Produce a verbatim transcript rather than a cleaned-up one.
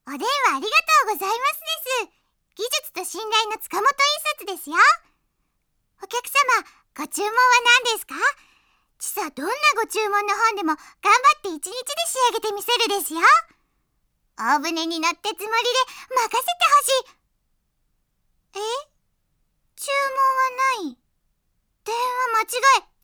お電話ありがとうございますです。技術と信頼の塚本印刷ですよ。お客様、ご注文は何ですか？ちさ、どんなご注文の本でも頑張って一日で仕上げてみせるですよ。大船に乗ってつもりで任せてほしい。え？注文はない。電話間違え。